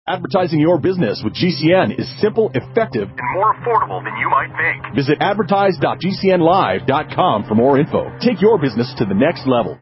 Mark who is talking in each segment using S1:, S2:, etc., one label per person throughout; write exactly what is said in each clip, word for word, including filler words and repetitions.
S1: Advertising your business with G C N is simple, effective,
S2: and more affordable than you might think.
S1: Visit advertise dot g c n live dot com for more info. Take your business to the next level.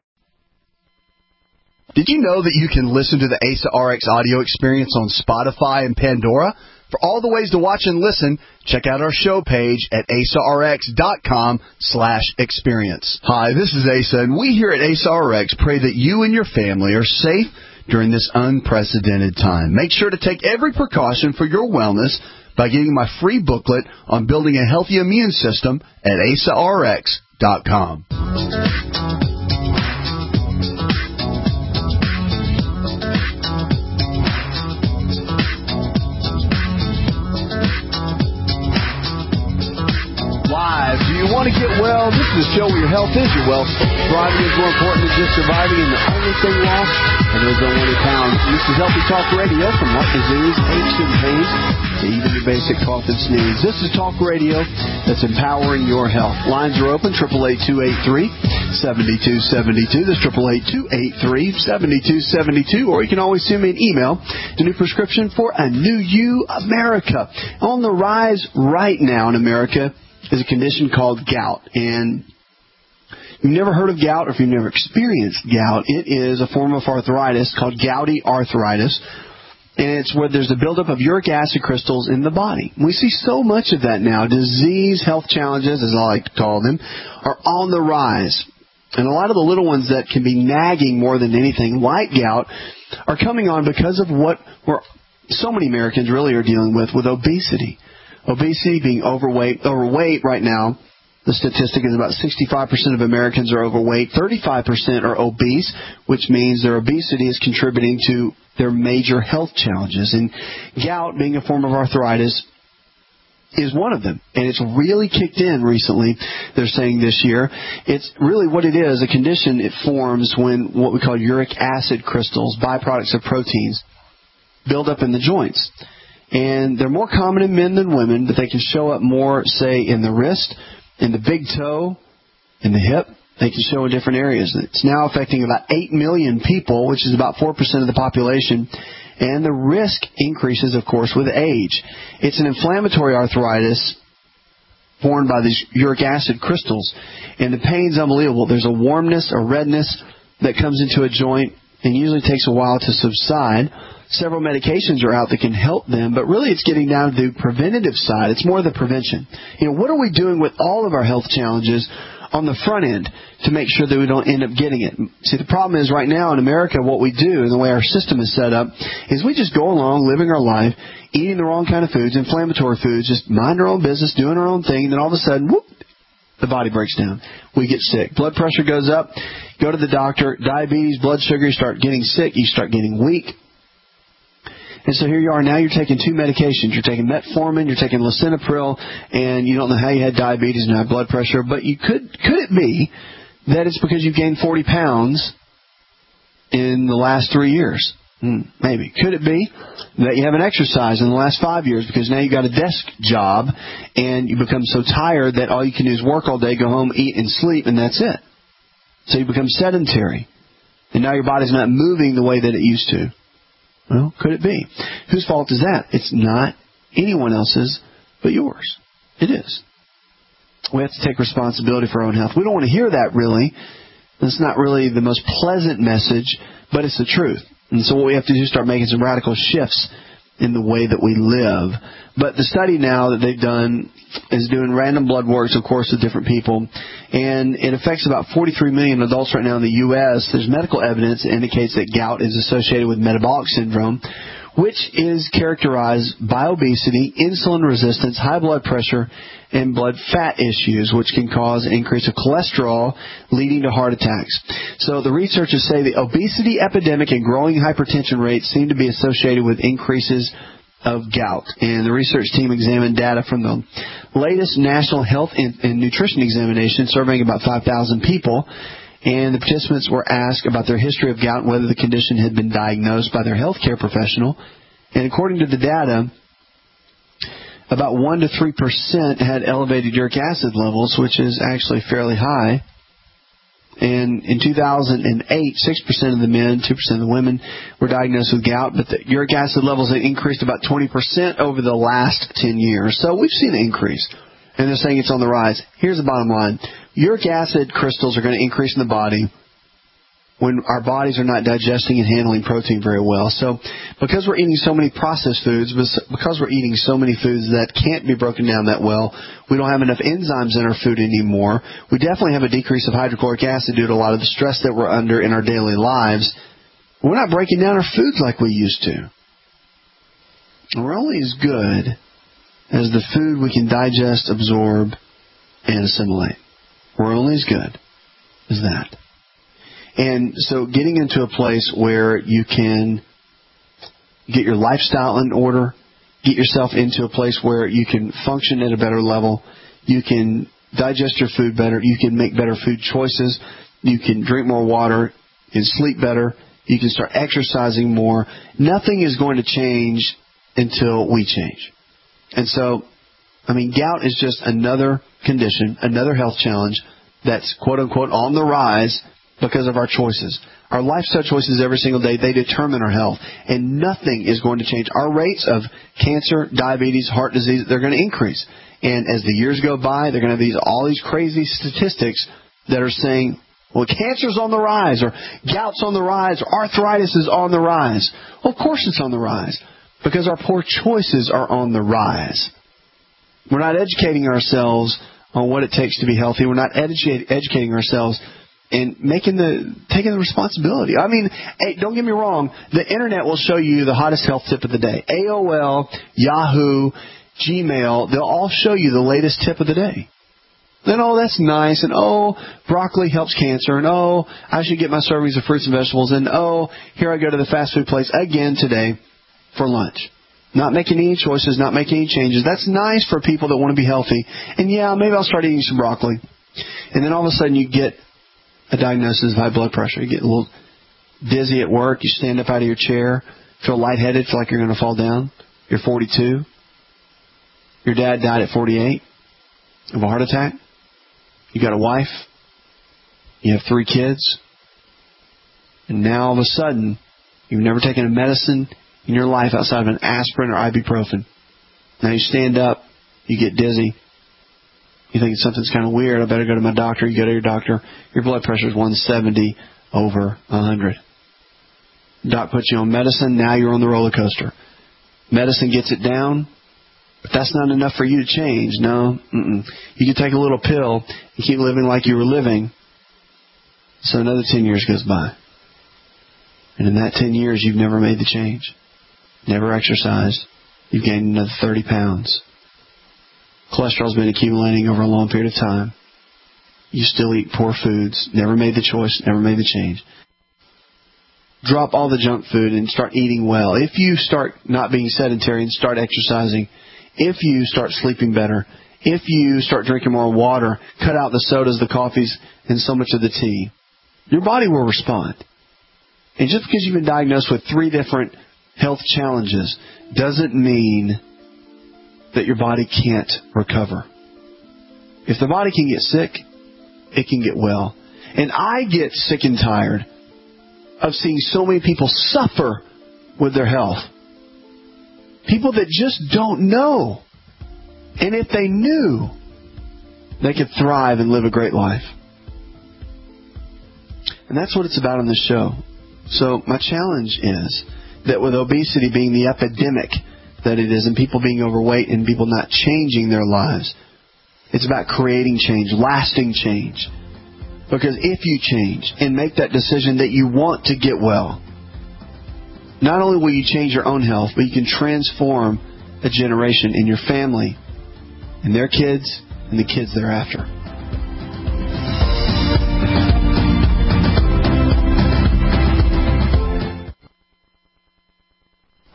S3: Did you know that you can listen to the A S A R X audio experience on Spotify and Pandora? For all the ways to watch and listen, check out our show page at asarx.com slash experience. Hi, this is Asa, and we here at A S A R X pray that you and your family are safe during this unprecedented time. Make sure to take every precaution for your wellness by getting my free booklet on building a healthy immune system at asarx dot com. Live. Do you want to get well? This is a show where your health is your wealth. Thriving is more important than just surviving, and the only thing lost are those unwanted pounds. This is Healthy Talk Radio, from heart disease, aches and pains, to even your basic cough and sneeze. This is Talk Radio that's empowering your health. Lines are open, eight eight eight, two eight three, seven two seven two. That's eight eight eight, two eight three, seven two seven two. Or you can always send me an email to New Prescription for a New You America. On the rise right now in America is a condition called gout. And if you've never heard of gout, or if you've never experienced gout, it is a form of arthritis called gouty arthritis. And it's where there's a buildup of uric acid crystals in the body. We see so much of that now. Disease, health challenges, as I like to call them, are on the rise. And a lot of the little ones that can be nagging more than anything, like gout, are coming on because of what we're, so many Americans really are dealing with, with obesity. Obesity, being overweight. Overweight right now, the statistic is about sixty-five percent of Americans are overweight. thirty-five percent are obese, which means their obesity is contributing to their major health challenges. And gout, being a form of arthritis, is one of them. And it's really kicked in recently, they're saying this year. It's really what it is, a condition it forms when what we call uric acid crystals, byproducts of proteins, build up in the joints. And they're more common in men than women, but they can show up more, say, in the wrist, in the big toe, in the hip. They can show in different areas. It's now affecting about eight million people, which is about four percent of the population. And the risk increases, of course, with age. It's an inflammatory arthritis formed by these uric acid crystals. And the pain's unbelievable. There's a warmness, a redness that comes into a joint, and usually takes a while to subside. Several medications are out that can help them, but really it's getting down to the preventative side. It's more the prevention. You know, what are we doing with all of our health challenges on the front end to make sure that we don't end up getting it? See, the problem is right now in America, what we do and the way our system is set up is we just go along living our life, eating the wrong kind of foods, inflammatory foods, just mind our own business, doing our own thing, and then all of a sudden, whoop, the body breaks down. We get sick. Blood pressure goes up. Go to the doctor. Diabetes, blood sugar, you start getting sick. You start getting weak. And so here you are. Now you're taking two medications. You're taking metformin, you're taking lisinopril, and you don't know how you had diabetes and have blood pressure. But you could could it be that it's because you've gained forty pounds in the last three years? Hmm, maybe. Could it be that you haven't exercised in the last five years because now you've got a desk job and you become so tired that all you can do is work all day, go home, eat, and sleep, and that's it. So you become sedentary. And now your body's not moving the way that it used to. Well, could it be? Whose fault is that? It's not anyone else's but yours. It is. We have to take responsibility for our own health. We don't want to hear that, really. It's not really the most pleasant message, but it's the truth. And so what we have to do is start making some radical shifts in the way that we live. But the study now that they've done is doing random blood works, of course, with different people. And it affects about forty-three million adults right now in the U S There's medical evidence that indicates that gout is associated with metabolic syndrome, which is characterized by obesity, insulin resistance, high blood pressure, and blood fat issues, which can cause an increase of cholesterol, leading to heart attacks. So the researchers say the obesity epidemic and growing hypertension rates seem to be associated with increases of gout. And the research team examined data from the latest National Health and, and Nutrition Examination, surveying about five thousand people. And the participants were asked about their history of gout and whether the condition had been diagnosed by their healthcare professional. And according to the data, about one to three percent had elevated uric acid levels, which is actually fairly high. And in two thousand eight, six percent of the men, two percent of the women were diagnosed with gout, but the uric acid levels have increased about twenty percent over the last ten years. So we've seen an increase, and they're saying it's on the rise. Here's the bottom line. Uric acid crystals are going to increase in the body when our bodies are not digesting and handling protein very well. So because we're eating so many processed foods, because we're eating so many foods that can't be broken down that well, we don't have enough enzymes in our food anymore. We definitely have a decrease of hydrochloric acid due to a lot of the stress that we're under in our daily lives. We're not breaking down our foods like we used to. We're only as good as the food we can digest, absorb, and assimilate. We're only as good as that. And so getting into a place where you can get your lifestyle in order, get yourself into a place where you can function at a better level, you can digest your food better, you can make better food choices, you can drink more water, you can sleep better, you can start exercising more. Nothing is going to change until we change. And so, I mean, gout is just another condition, another health challenge that's quote-unquote on the rise because of our choices. Our lifestyle choices every single day, they determine our health. And nothing is going to change. Our rates of cancer, diabetes, heart disease, they're going to increase. And as the years go by, they're going to have these all these crazy statistics that are saying, well, cancer's on the rise, or gout's on the rise, or arthritis is on the rise. Well, of course it's on the rise, because our poor choices are on the rise. We're not educating ourselves on what it takes to be healthy. We're not educate, educating ourselves and making the taking the responsibility. I mean, hey, don't get me wrong. The Internet will show you the hottest health tip of the day. A O L, Yahoo, Gmail, they'll all show you the latest tip of the day. Then, oh, that's nice. And, oh, broccoli helps cancer. And, oh, I should get my servings of fruits and vegetables. And, oh, here I go to the fast food place again today for lunch. Not making any choices, not making any changes. That's nice for people that want to be healthy. And, yeah, maybe I'll start eating some broccoli. And then all of a sudden you get a diagnosis of high blood pressure. You get a little dizzy at work. You stand up out of your chair, feel lightheaded, feel like you're going to fall down. You're forty-two. Your dad died at forty-eight of a heart attack. You got a wife. You have three kids. And now all of a sudden, you've never taken a medicine in your life outside of an aspirin or ibuprofen. Now you stand up. You get dizzy. You think something's kind of weird. I better go to my doctor. You go to your doctor. Your blood pressure is one seventy over one hundred. Doc puts you on medicine. Now you're on the roller coaster. Medicine gets it down, but that's not enough for you to change. No. Mm-mm. You can take a little pill and keep living like you were living. So another ten years goes by. And in that ten years, you've never made the change. Never exercised. You've gained another thirty pounds. Cholesterol's been accumulating over a long period of time. You still eat poor foods. Never made the choice. Never made the change. Drop all the junk food and start eating well. If you start not being sedentary and start exercising, if you start sleeping better, if you start drinking more water, cut out the sodas, the coffees, and so much of the tea, your body will respond. And just because you've been diagnosed with three different health challenges doesn't mean that your body can't recover. If the body can get sick, it can get well. And I get sick and tired of seeing so many people suffer with their health. People that just don't know. And if they knew, they could thrive and live a great life. And that's what it's about on this show. So my challenge is that with obesity being the epidemic that it is, and people being overweight and people not changing their lives, it's about creating change, lasting change. Because if you change and make that decision that you want to get well, not only will you change your own health, but you can transform a generation in your family and their kids and the kids thereafter. Hi,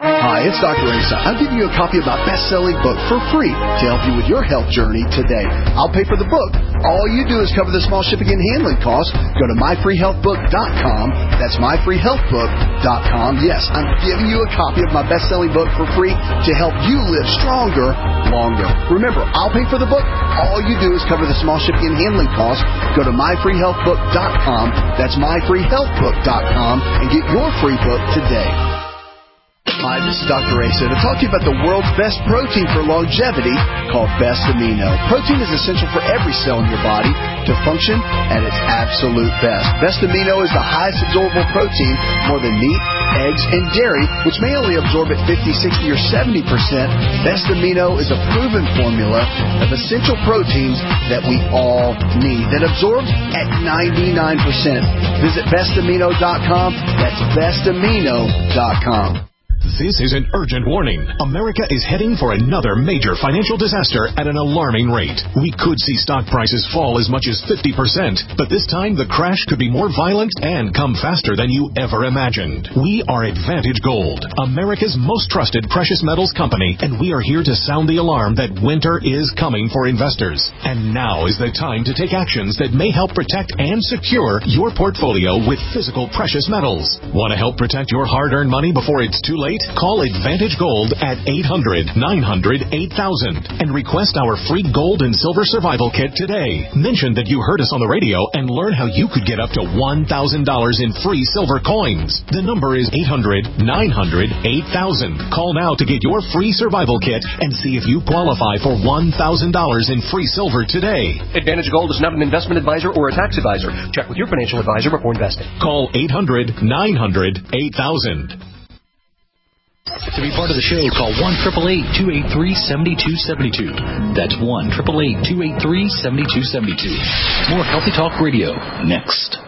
S3: it's Doctor Asa. I'm giving you a copy of my best-selling book for free to help you with your health journey today. I'll pay for the book. All you do is cover the small shipping and handling costs. Go to my free health book dot com. That's my free health book dot com. Yes, I'm giving you a copy of my best-selling book for free to help you live stronger, longer. Remember, I'll pay for the book. All you do is cover the small shipping and handling costs. Go to my free health book dot com. That's my free health book dot com and get your free book today. Hi, this is Doctor Asa to talk to you about the world's best protein for longevity called Best Amino. Protein is essential for every cell in your body to function at its absolute best. Best Amino is the highest absorbable protein, more than meat, eggs, and dairy, which may only absorb at fifty, sixty, or seventy percent. Best Amino is a proven formula of essential proteins that we all need that absorbs at ninety-nine percent. Visit best amino dot com. That's best amino dot com.
S1: This is an urgent warning. America is heading for another major financial disaster at an alarming rate. We could see stock prices fall as much as fifty percent, but this time the crash could be more violent and come faster than you ever imagined. We are Advantage Gold, America's most trusted precious metals company, and we are here to sound the alarm that winter is coming for investors. And now is the time to take actions that may help protect and secure your portfolio with physical precious metals. Want to help protect your hard-earned money before it's too late? Call Advantage Gold at eight hundred, nine hundred, eight thousand and request our free gold and silver survival kit today. Mention that you heard us on the radio and learn how you could get up to one thousand dollars in free silver coins. The number is eight hundred, nine hundred, eight thousand. Call now to get your free survival kit and see if you qualify for one thousand dollars in free silver today.
S4: Advantage Gold is not an investment advisor or a tax advisor. Check with your financial advisor before investing.
S1: Call eight hundred, nine hundred, eight thousand.
S5: To be part of the show, call one eight eight eight, two eight three, seven two seven two. That's one eight eight eight, two eight three, seven two seven two. More Healthy Talk Radio next.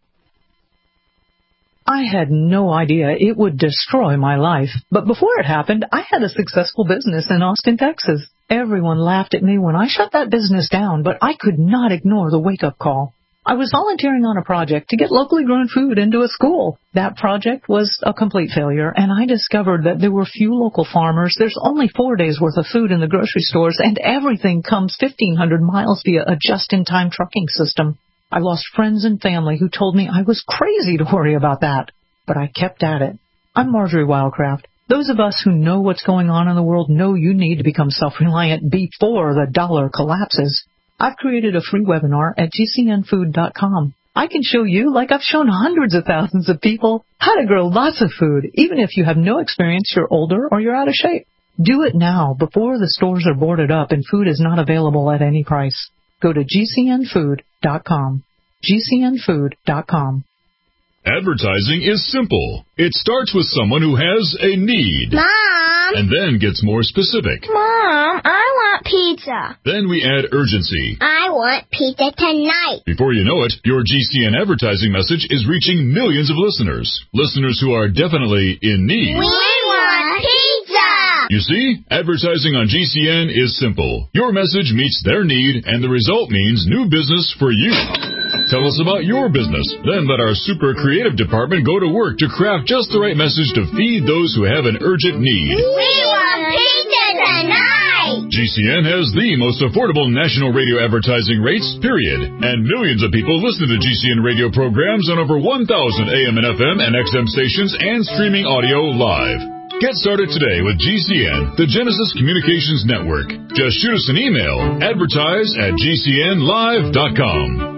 S6: I had no idea it would destroy my life. But before it happened, I had a successful business in Austin, Texas. Everyone laughed at me when I shut that business down, but I could not ignore the wake-up call. I was volunteering on a project to get locally grown food into a school. That project was a complete failure, and I discovered that there were few local farmers. There's only four days' worth of food in the grocery stores, and everything comes fifteen hundred miles via a just-in-time trucking system. I lost friends and family who told me I was crazy to worry about that, but I kept at it. I'm Marjorie Wildcraft. Those of us who know what's going on in the world know you need to become self-reliant before the dollar collapses. I've created a free webinar at G C N food dot com. I can show you, like I've shown hundreds of thousands of people, how to grow lots of food, even if you have no experience, you're older, or you're out of shape. Do it now, before the stores are boarded up and food is not available at any price. Go to G C N food dot com. G C N food dot com.
S7: Advertising is simple. It starts with someone who has a need.
S8: Mom!
S7: And then gets more specific.
S8: Mom, I want pizza.
S7: Then we add urgency.
S8: I want pizza tonight.
S7: Before you know it, your G C N advertising message is reaching millions of listeners. Listeners who are definitely in need.
S8: We want pizza!
S7: You see, advertising on G C N is simple. Your message meets their need, and the result means new business for you. Tell us about your business. Then let our super creative department go to work to craft just the right message to feed those who have an urgent need.
S8: We want pizza tonight!
S7: G C N has the most affordable national radio advertising rates, period. And millions of people listen to G C N radio programs on over one thousand A M and F M and X M stations and streaming audio live. Get started today with G C N, the Genesis Communications Network. Just shoot us an email, advertise at G C N live dot com.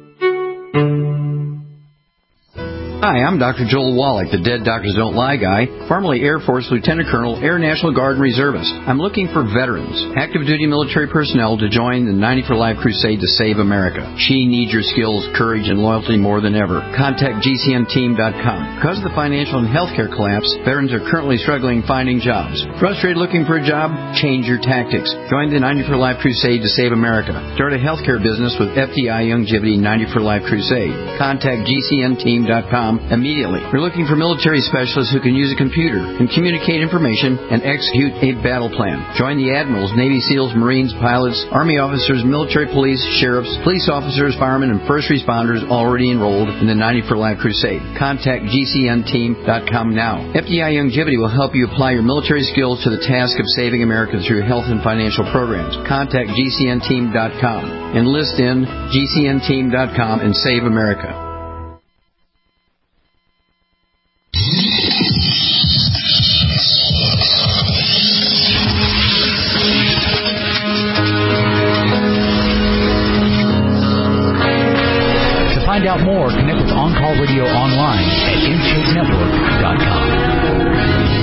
S9: Hi, I'm Doctor Joel Wallach, the Dead Doctors Don't Lie guy, formerly Air Force Lieutenant Colonel, Air National Guard and Reservist. I'm looking for veterans, active duty military personnel to join the ninety for Life crusade to save America. She needs your skills, courage, and loyalty more than ever. Contact G C N team dot com. Because of the financial and healthcare collapse, veterans are currently struggling finding jobs. Frustrated looking for a job? Change your tactics. Join the ninety for Life crusade to save America. Start a healthcare business with F D I Longevity ninety for Life crusade. Contact G C N team dot com. com immediately. We're looking for military specialists who can use a computer and communicate information and execute a battle plan. Join the admirals, Navy SEALs, Marines, pilots, Army officers, military police, sheriffs, police officers, firemen, and first responders already enrolled in the ninety for Life Crusade. Contact G C N team dot com now. F D I Longevity will help you apply your military skills to the task of saving America through health and financial programs. Contact G C N team dot com. Enlist in G C N team dot com and save America.
S5: To find out more, connect with On Call Radio online at intake network dot com.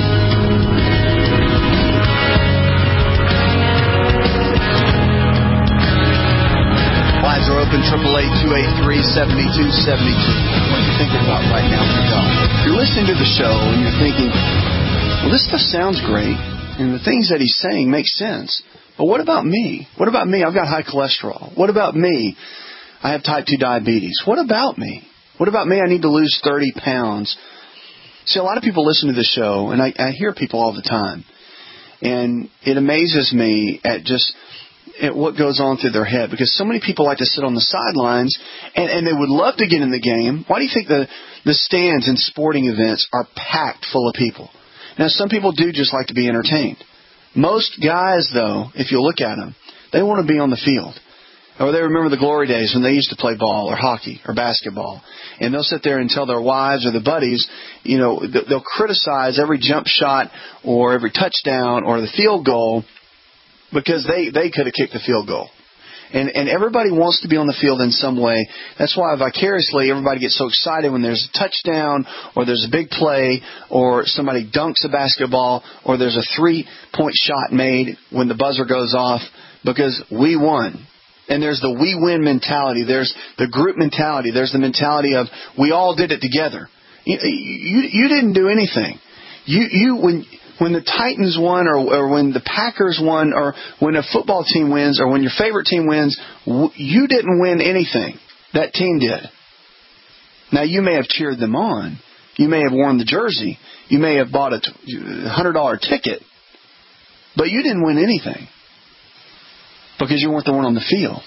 S3: Lines are open, triple eight, two eight three, seven two seven two. What are you thinking about right now when you're going? If you're listening to the show and you're thinking, well, this stuff sounds great, and the things that he's saying make sense, but what about me? What about me? I've got high cholesterol. What about me? I have type two diabetes. What about me? What about me? I need to lose thirty pounds. See, a lot of people listen to the show, and I, I hear people all the time, and it amazes me at just at what goes on through their head, because so many people like to sit on the sidelines, and, and they would love to get in the game. Why do you think the, the stands in sporting events are packed full of people? Now, some people do just like to be entertained. Most guys, though, if you look at them, they want to be on the field. Or they remember the glory days when they used to play ball or hockey or basketball. And they'll sit there and tell their wives or their buddies, you know, they'll criticize every jump shot or every touchdown or the field goal because they, they could have kicked the field goal. And and everybody wants to be on the field in some way. That's why vicariously everybody gets so excited when there's a touchdown or there's a big play or somebody dunks a basketball or there's a three-point shot made when the buzzer goes off, because we won. And there's the we win mentality. There's the group mentality. There's the mentality of we all did it together. You you, you didn't do anything. You you when when the Titans won, or, or when the Packers won, or when a football team wins, or when your favorite team wins, you didn't win anything. That team did. Now, you may have cheered them on. You may have worn the jersey. You may have bought a one hundred dollars ticket. But you didn't win anything, because you weren't the one on the field.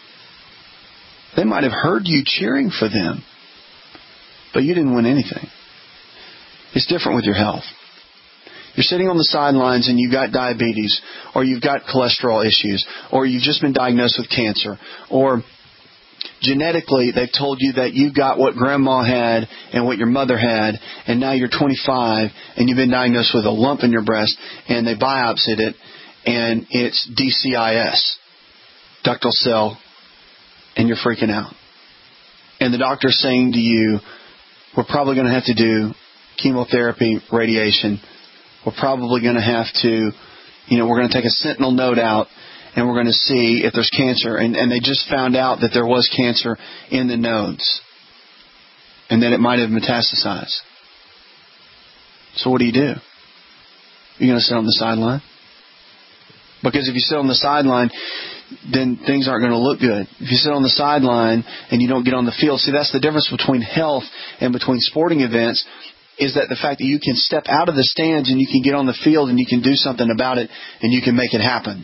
S3: They might have heard you cheering for them, but you didn't win anything. It's different with your health. You're sitting on the sidelines and you've got diabetes, or you've got cholesterol issues, or you've just been diagnosed with cancer, or genetically they've told you that you got what grandma had and what your mother had, and now you're twenty-five and you've been diagnosed with a lump in your breast, and they biopsied it, and it's D C I S, ductal cell, and you're freaking out. And the doctor's saying to you, we're probably going to have to do chemotherapy, radiation. We're probably going to have to, you know, we're going to take a sentinel node out, and we're going to see if there's cancer. And, and they just found out that there was cancer in the nodes, and that it might have metastasized. So what do you do? You're going to sit on the sideline? Because if you sit on the sideline, then things aren't going to look good. If you sit on the sideline and you don't get on the field, see, that's the difference between health and between sporting events, is that the fact that you can step out of the stands and you can get on the field and you can do something about it and you can make it happen.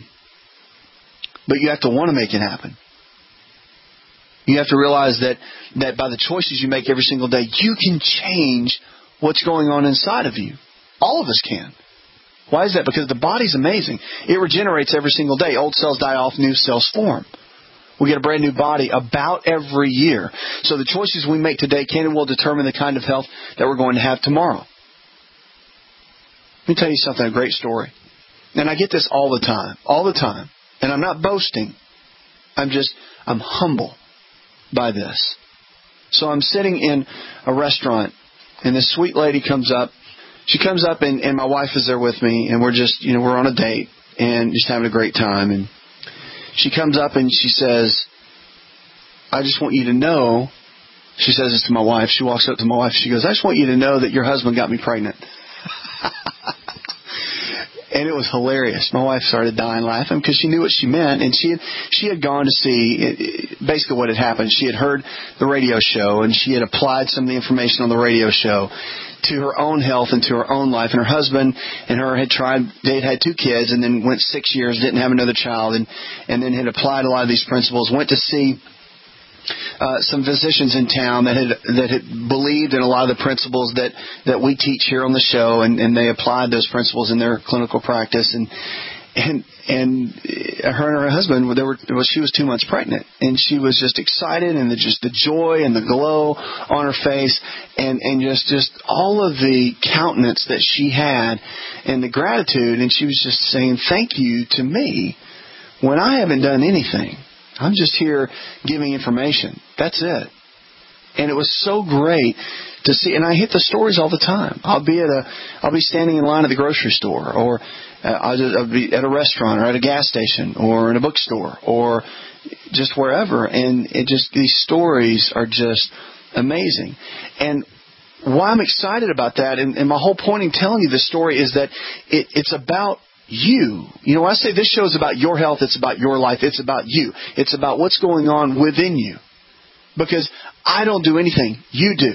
S3: But you have to want to make it happen. You have to realize that, that by the choices you make every single day, you can change what's going on inside of you. All of us can. Why is that? Because the body's amazing. It regenerates every single day. Old cells die off, new cells form. We get a brand new body about every year. So the choices we make today can and will determine the kind of health that we're going to have tomorrow. Let me tell you something, a great story. And I get this all the time, all the time. And I'm not boasting. I'm just, I'm humble by this. So I'm sitting in a restaurant, and this sweet lady comes up. She comes up, and, and my wife is there with me, and we're just, you know, we're on a date and just having a great time. And she comes up and she says, I just want you to know, she says this to my wife. She walks up to my wife. She goes, I just want you to know that your husband got me pregnant.
S10: And it was hilarious. My wife started dying laughing because she knew what she meant, and she had, she had gone to see it, it, basically what had happened. She had heard the radio show, and she had applied some of the information on the radio show to her own health and to her own life. And her husband and her had tried, they had had two kids and then went six years, didn't have another child, and, and then had applied a lot of these principles, went to see uh, some physicians in town that had that had believed in a lot of the principles that, that we teach here on the show, and, and they applied those principles in their clinical practice. And And and her and her husband, they were, well, she was two months pregnant, and she was just excited, and the, just the joy and the glow on her face, and, and just, just all of the countenance that she had, and the gratitude, and she was just saying thank you to me when I haven't done anything. I'm just here giving information. That's it. And it was so great to see, and I hit the stories all the time. I'll be at a, I'll be standing in line at the grocery store, or uh, I'll, just, I'll be at a restaurant, or at a gas station, or in a bookstore, or just wherever. And it just, these stories are just amazing. And why I'm excited about that, and, and my whole point in telling you this story is that it, it's about you. You know, when I say this show is about your health, it's about your life, it's about you. It's about what's going on within you. Because I don't do anything. You do.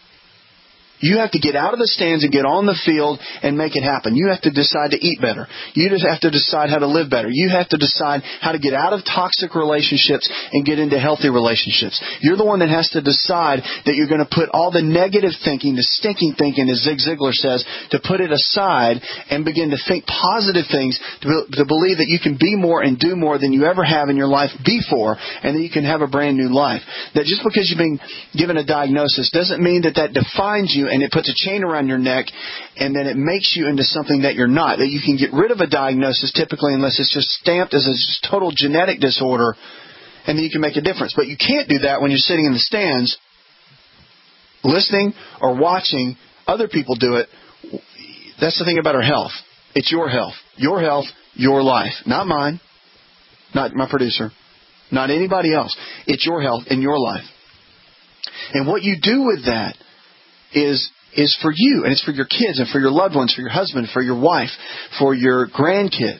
S10: You have to get out of the stands and get on the field and make it happen. You have to decide to eat better. You just have to decide how to live better. You have to decide how to get out of toxic relationships and get into healthy relationships. You're the one that has to decide that you're going to put all the negative thinking, the stinking thinking, as Zig Ziglar says, to put it aside and begin to think positive things, to, to believe that you can be more and do more than you ever have in your life before, and that you can have a brand new life. That just because you've been given a diagnosis doesn't mean that that defines you, and it puts a chain around your neck, and then it makes you into something that you're not. That you can get rid of a diagnosis, typically, unless it's just stamped as a total genetic disorder, and then you can make a difference. But you can't do that when you're sitting in the stands, listening or watching other people do it. That's the thing about our health. It's your health. Your health, your life. Not mine. Not my producer. Not anybody else. It's your health and your life. And what you do with that is is for you, and it's for your kids, and for your loved ones, for your husband, for your wife, for your grandkids.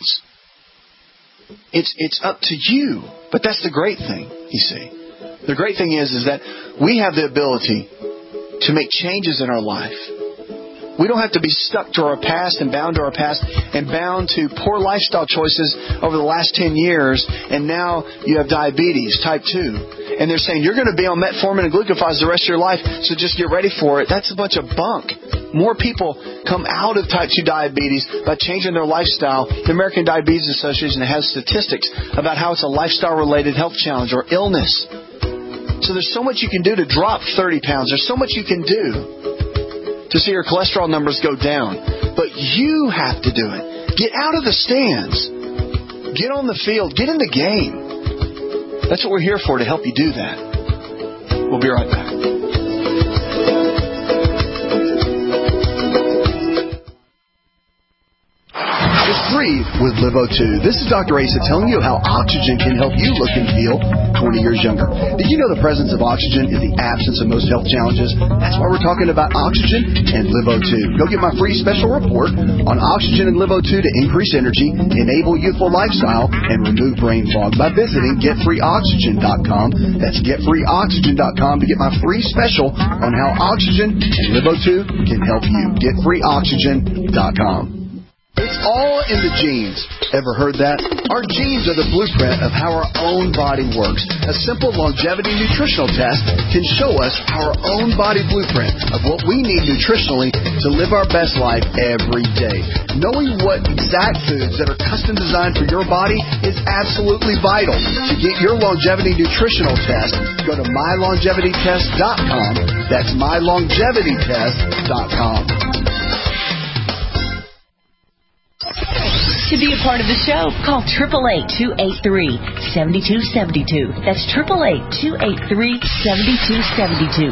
S10: It's it's up to you. But that's the great thing, you see. The great thing is, is that we have the ability to make changes in our life. We don't have to be stuck to our past and bound to our past and bound to poor lifestyle choices over the last ten years, and now you have diabetes, type two. And they're saying, you're going to be on metformin and glucophage the rest of your life, so just get ready for it. That's a bunch of bunk. More people come out of type two diabetes by changing their lifestyle. The American Diabetes Association has statistics about how it's a lifestyle-related health challenge or illness. So there's so much you can do to drop thirty pounds. There's so much you can do to see your cholesterol numbers go down. But you have to do it. Get out of the stands. Get on the field. Get in the game. That's what we're here for, to help you do that. We'll be right back. Breathe with Livo two. This is Doctor Asa telling you how oxygen can help you look and feel twenty years younger. Did you know the presence of oxygen is the absence of most health challenges? That's why we're talking about oxygen and Livo two. Go get my free special report on oxygen and Livo two to increase energy, enable youthful lifestyle, and remove brain fog by visiting get free oxygen dot com. That's get free oxygen dot com to get my free special on how oxygen and Livo two can help you. get free oxygen dot com. It's all in the genes. Ever heard that? Our genes are the blueprint of how our own body works. A simple longevity nutritional test can show us our own body blueprint of what we need nutritionally to live our best life every day. Knowing what exact foods that are custom designed for your body is absolutely vital. To get your longevity nutritional test, go to my longevity test dot com. That's my longevity test dot com.
S11: To be a part of the show, call eight eight eight, two eight three, seven two seven two. That's eight eight eight, two eight three, seven two seven two.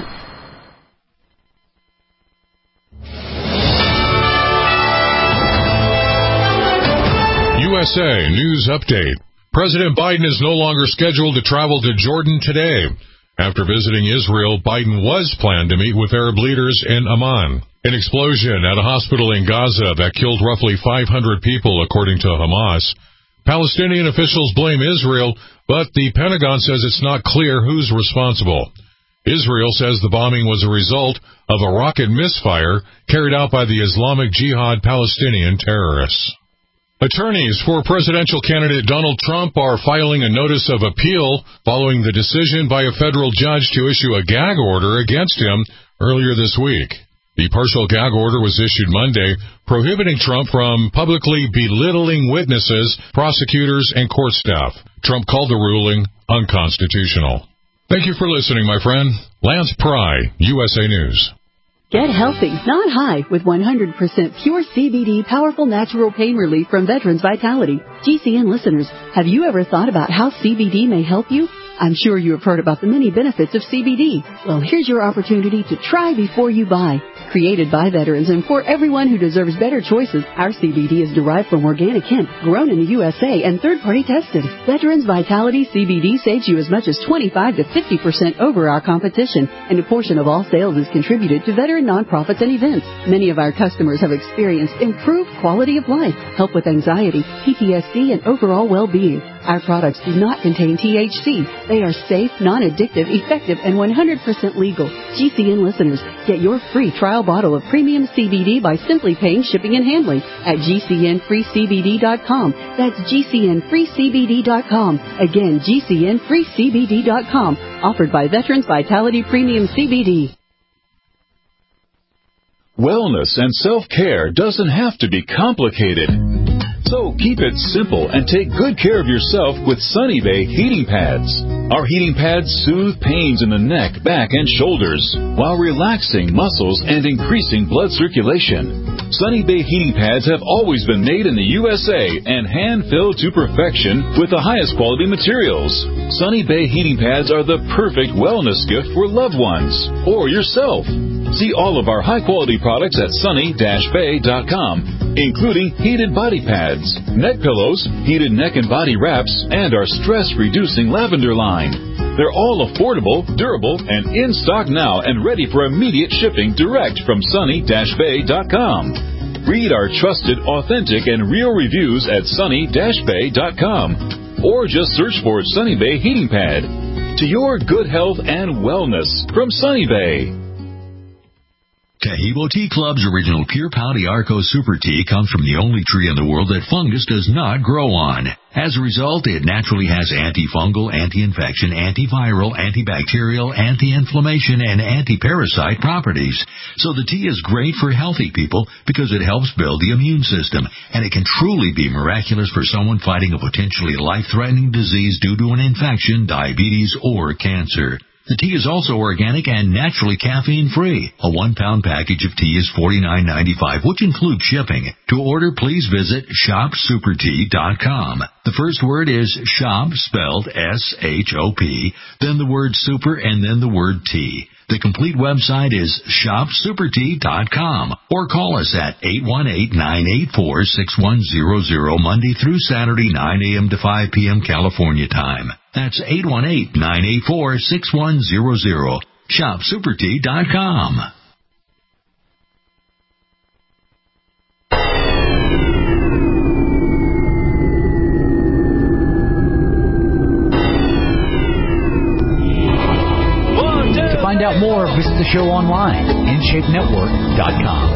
S7: U S A News Update. President Biden is no longer scheduled to travel to Jordan today. After visiting Israel, Biden was planned to meet with Arab leaders in Amman. An explosion at a hospital in Gaza that killed roughly five hundred people, according to Hamas. Palestinian officials blame Israel, but the Pentagon says it's not clear who's responsible. Israel says the bombing was a result of a rocket misfire carried out by the Islamic Jihad Palestinian terrorists. Attorneys for presidential candidate Donald Trump are filing a notice of appeal following the decision by a federal judge to issue a gag order against him earlier this week. The partial gag order was issued Monday, prohibiting Trump from publicly belittling witnesses, prosecutors, and court staff. Trump called the ruling unconstitutional. Thank you for listening, my friend. Lance Pry, U S A News.
S12: Get healthy, not high, with one hundred percent pure C B D powerful natural pain relief from Veterans Vitality. G C N listeners, have you ever thought about how C B D may help you? I'm sure you have heard about the many benefits of C B D. Well, here's your opportunity to try before you buy. Created by veterans and for everyone who deserves better choices, our C B D is derived from organic hemp, grown in the U S A and third-party tested. Veterans Vitality C B D saves you as much as twenty-five to fifty percent over our competition, and a portion of all sales is contributed to veteran nonprofits and events. Many of our customers have experienced improved quality of life, help with anxiety, P T S D, and overall well-being. Our products do not contain T H C. They are safe, non-addictive, effective, and one hundred percent legal. G C N listeners, get your free trial bottle of premium C B D by simply paying shipping and handling at G C N free C B D dot com. That's G C N free C B D dot com. Again, G C N free C B D dot com. Offered by Veterans Vitality Premium C B D.
S13: Wellness and self-care doesn't have to be complicated. So keep it simple and take good care of yourself with Sunny Bay heating pads. Our heating pads soothe pains in the neck, back, and shoulders while relaxing muscles and increasing blood circulation. Sunny Bay heating pads have always been made in the U S A and hand-filled to perfection with the highest quality materials. Sunny Bay heating pads are the perfect wellness gift for loved ones or yourself. See all of our high-quality products at sunny dash bay dot com, including heated body pads, neck pillows, heated neck and body wraps, and our stress-reducing lavender line. They're all affordable, durable, and in stock now and ready for immediate shipping direct from sunny dash bay dot com. Read our trusted, authentic, and real reviews at sunny dash bay dot com, or just search for Sunny Bay Heating Pad. To your good health and wellness from Sunny Bay.
S14: Tahibo Tea Club's original Pure Pau d'Arco Super Tea comes from the only tree in the world that fungus does not grow on. As a result, it naturally has antifungal, anti-infection, antiviral, antibacterial, anti-inflammation, and anti-parasite properties. So the tea is great for healthy people because it helps build the immune system, and it can truly be miraculous for someone fighting a potentially life-threatening disease due to an infection, diabetes, or cancer. The tea is also organic and naturally caffeine-free. A one-pound package of tea is forty-nine ninety-five, which includes shipping. To order, please visit shop super tea dot com. The first word is shop, spelled S H O P, then the word super, and then the word tea. The complete website is shop super tea dot com, or call us at eight one eight, nine eight four, six one zero zero Monday through Saturday, nine a.m. to five p.m. California time. That's eight one eight, nine eight four, six one zero zero. shop super tea dot com.
S5: To find out more, visit the show online, in shape network dot com.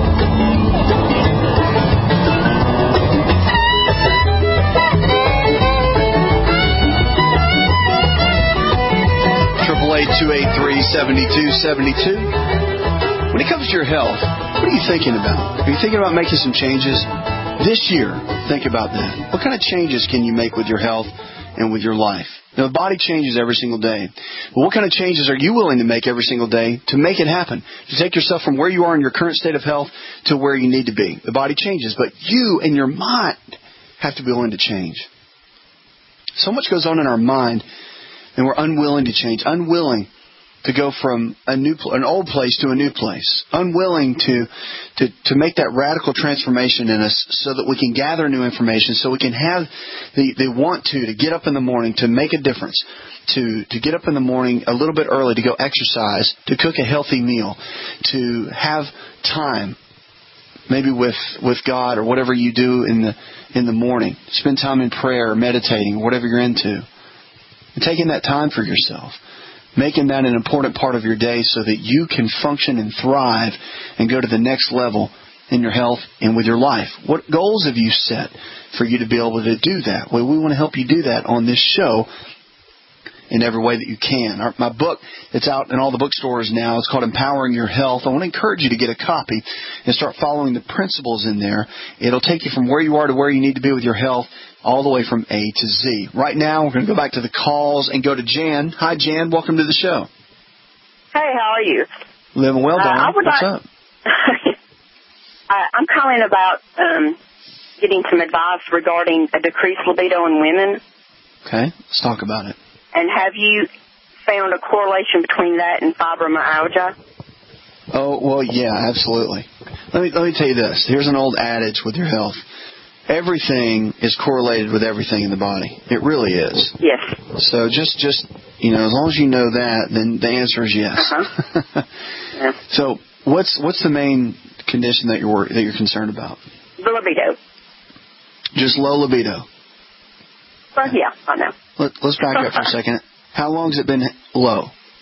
S10: Triple eight two eight three seventy two seventy two. When it comes to your health, what are you thinking about? Are you thinking about making some changes this year? Think about that. What kind of changes can you make with your health and with your life? Now, the body changes every single day. But what kind of changes are you willing to make every single day to make it happen? To take yourself from where you are in your current state of health to where you need to be. The body changes, but you and your mind have to be willing to change. So much goes on in our mind, and we're unwilling to change, unwilling to go from a new, an old place to a new place, unwilling to, to, to make that radical transformation in us so that we can gather new information, so we can have the, the want to, to get up in the morning, to make a difference, to, to get up in the morning a little bit early, to go exercise, to cook a healthy meal, to have time, maybe with, with God or whatever you do in the, in the morning. Spend time in prayer, meditating, whatever you're into. And taking that time for yourself. Making that an important part of your day so that you can function and thrive and go to the next level in your health and with your life. What goals have you set for you to be able to do that? Well, we want to help you do that on this show in every way that you can. Our, my book, it's out in all the bookstores now. It's called Empowering Your Health. I want to encourage you to get a copy and start following the principles in there. It'll take you from where you are to where you need to be with your health, all the way from A to Z. Right now, we're going to go back to the calls and go to Jan. Hi, Jan. Welcome to the show.
S15: Hey, how are you?
S10: Living well, Don.
S15: Uh,
S10: What's
S15: like,
S10: up?
S15: I, I'm calling about um, getting some advice regarding a decreased libido in women.
S10: Okay, let's talk about it.
S15: And have you found a correlation between that and fibromyalgia?
S10: Oh, well, yeah, absolutely. Let me let me tell you this. Here's an old adage with your health. Everything is correlated with everything in the body. It really is.
S15: Yes.
S10: So just, just you know, as long as you know that, then the answer is yes.
S15: Uh-huh. Yeah.
S10: So what's what's the main condition that you're that you're concerned about?
S15: The libido.
S10: Just low libido.
S15: Well, yeah, I know.
S10: Let, let's back up for a second. How long has it been low?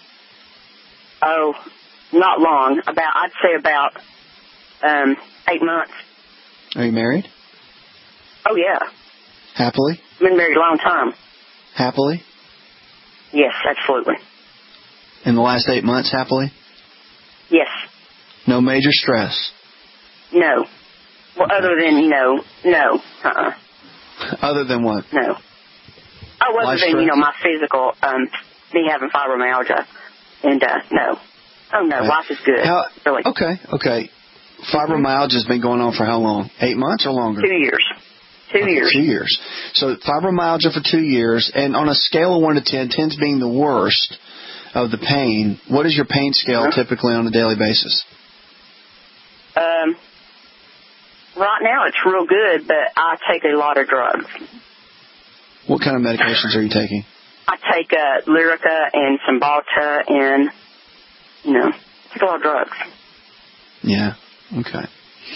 S15: Oh, not long. About I'd say about um, eight months.
S10: Are you married?
S15: Oh, yeah.
S10: Happily?
S15: Been married a long time.
S10: Happily?
S15: Yes, absolutely.
S10: In the last eight months, happily?
S15: Yes.
S10: No major stress?
S15: No. Well, other than, you know, no. Uh-uh.
S10: Other than what?
S15: No. Oh, other
S10: Life
S15: than,
S10: stress?
S15: you know, my physical, um, me having fibromyalgia. And, uh, no. Oh, no,
S10: Okay.
S15: life is good.
S10: How,
S15: really.
S10: Okay, okay. Fibromyalgia has been going on for how long? Eight months or longer?
S15: Two years. Two
S10: okay,
S15: years.
S10: Two years. So fibromyalgia for two years, and on a scale of one to ten, ten's being the worst of the pain. What is your pain scale uh-huh. typically on a daily basis?
S15: Um, right now it's real good, but I take a lot of drugs.
S10: What kind of medications are you taking?
S15: I take uh, Lyrica and Cymbalta and, you know, I take a lot of drugs.
S10: Yeah. Okay.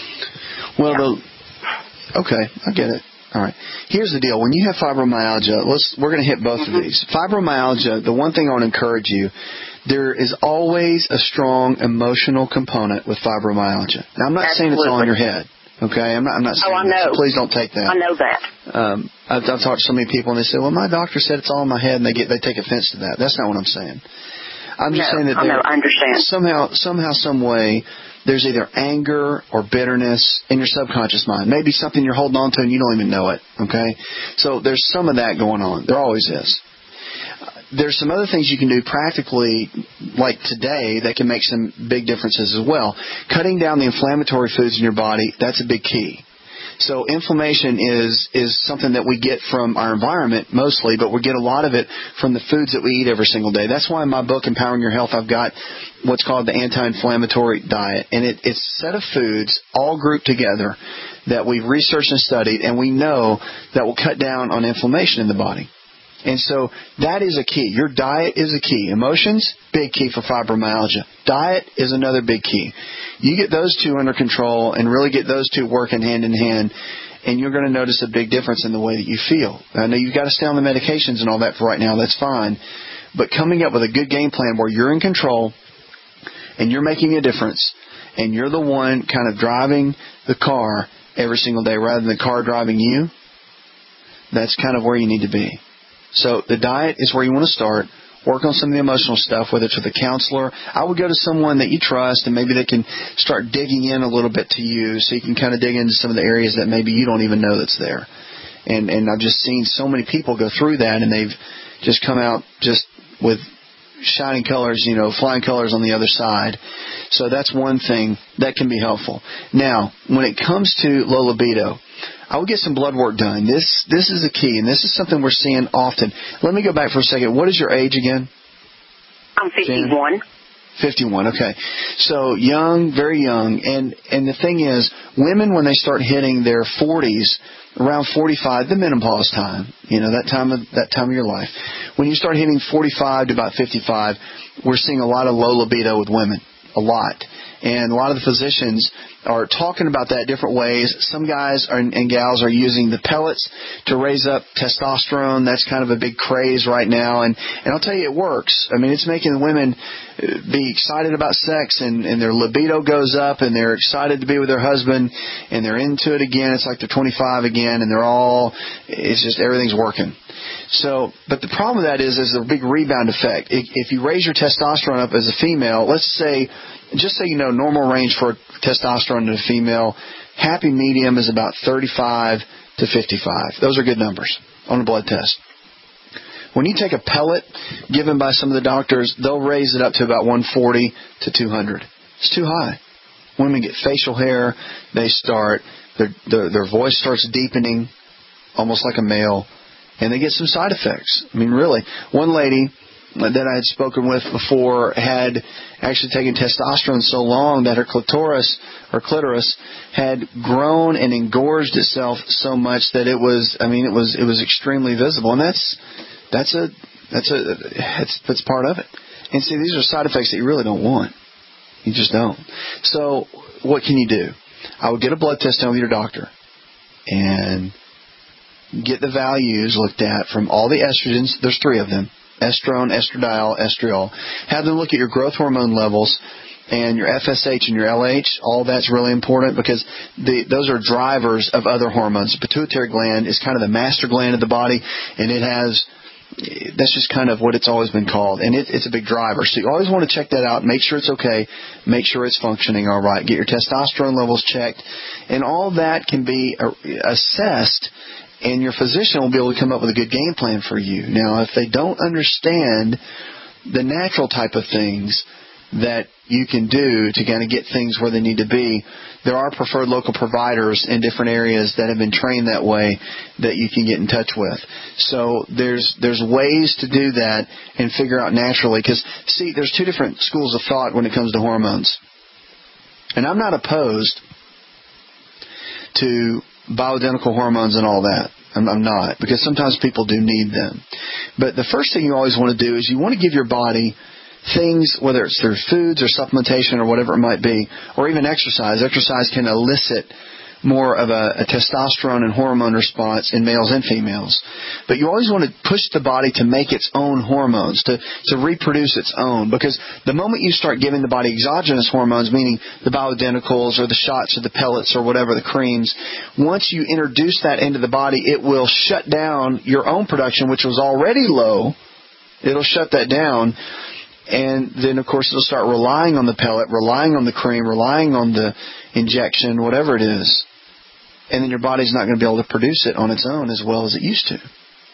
S10: Well,
S15: yeah.
S10: the Okay, I get it. All right. Here's the deal. When you have fibromyalgia, let's we're going to hit both
S15: mm-hmm.
S10: of these. Fibromyalgia, the one thing I want to encourage you, there is always a strong emotional component with fibromyalgia. Now, I'm not
S15: Absolutely.
S10: saying it's all in your head. Okay, I'm not. I'm not saying
S15: oh, I know.
S10: that, so please don't take that.
S15: I know that.
S10: Um, I've, I've talked to so many people, and they say, "Well, my doctor said it's all in my head," and they get they take offense to that. That's not what I'm saying. I'm just
S15: no,
S10: saying that
S15: I know. I understand.
S10: somehow, somehow, some way, there's either anger or bitterness in your subconscious mind. Maybe something you're holding on to and you don't even know it. Okay, so there's some of that going on. There always is. There's some other things you can do practically, like today, that can make some big differences as well. Cutting down the inflammatory foods in your body, that's a big key. So inflammation is is something that we get from our environment mostly, but we get a lot of it from the foods that we eat every single day. That's why in my book, Empowering Your Health, I've got what's called the anti-inflammatory diet. And it, it's a set of foods all grouped together that we've researched and studied, and we know that will cut down on inflammation in the body. And so that is a key. Your diet is a key. Emotions, big key for fibromyalgia. Diet is another big key. You get those two under control and really get those two working hand in hand, and you're going to notice a big difference in the way that you feel. I know you've got to stay on the medications and all that for right now. That's fine. But coming up with a good game plan where you're in control and you're making a difference and you're the one kind of driving the car every single day rather than the car driving you, that's kind of where you need to be. So the diet is where you want to start. Work on some of the emotional stuff, whether it's with a counselor. I would go to someone that you trust, and maybe they can start digging in a little bit to you so you can kind of dig into some of the areas that maybe you don't even know that's there. And and I've just seen so many people go through that, and they've just come out just with shining colors, you know, flying colors on the other side. So that's one thing that can be helpful. Now, when it comes to low libido, I would get some blood work done. This this is the key, and this is something we're seeing often. Let me go back for a second. What is your age again?
S15: I'm fifty-one.
S10: Jan? fifty-one, okay. So young, very young. And, and the thing is, women, when they start hitting their forties, around forty-five, the menopause time, you know, that time of, that time of your life, when you start hitting forty-five to about fifty-five, we're seeing a lot of low libido with women. A lot. And a lot of the physicians are talking about that different ways. Some guys are, and gals are using the pellets to raise up testosterone. That's kind of a big craze right now. And, and I'll tell you, it works. I mean, it's making women be excited about sex, and, and their libido goes up, and they're excited to be with their husband, and they're into it again. It's like they're twenty-five again, and they're all, it's just everything's working. So, but the problem with that is, is a big rebound effect. If you raise your testosterone up as a female, let's say, just so you know, normal range for testosterone in a female, happy medium is about thirty-five to fifty-five. Those are good numbers on a blood test. When you take a pellet given by some of the doctors, they'll raise it up to about one forty to two hundred. It's too high. Women get facial hair. They start, their, their, their voice starts deepening, almost like a male. And they get some side effects. I mean, really. One lady that I had spoken with before had actually taken testosterone so long that her clitoris, her clitoris had grown and engorged itself so much that it was, I mean, it was it was extremely visible. And that's that's a that's a that's that's part of it. And see, these are side effects that you really don't want. You just don't. So what can you do? I would get a blood test done with your doctor and get the values looked at from all the estrogens. There's three of them: estrone, estradiol, estriol. Have them look at your growth hormone levels and your F S H and your L H. All that's really important because the, those are drivers of other hormones. The pituitary gland is kind of the master gland of the body, and it has, that's just kind of what it's always been called. And it, it's a big driver. So you always want to check that out. Make sure it's okay. Make sure it's functioning all right. Get your testosterone levels checked. And all that can be assessed, and your physician will be able to come up with a good game plan for you. Now, if they don't understand the natural type of things that you can do to kind of get things where they need to be, there are preferred local providers in different areas that have been trained that way that you can get in touch with. So there's there's ways to do that and figure out naturally. Because, see, there's two different schools of thought when it comes to hormones. And I'm not opposed to bioidentical hormones and all that. I'm, I'm not, because sometimes people do need them. But the first thing you always want to do is you want to give your body things, whether it's through foods or supplementation or whatever it might be, or even exercise. Exercise can elicit more of a, a testosterone and hormone response in males and females. But you always want to push the body to make its own hormones, to, to reproduce its own. Because the moment you start giving the body exogenous hormones, meaning the bioidenticals or the shots or the pellets or whatever, the creams, once you introduce that into the body, it will shut down your own production, which was already low. It'll shut that down. And then, of course, it'll start relying on the pellet, relying on the cream, relying on the injection, whatever it is. And then your body's not going to be able to produce it on its own as well as it used to.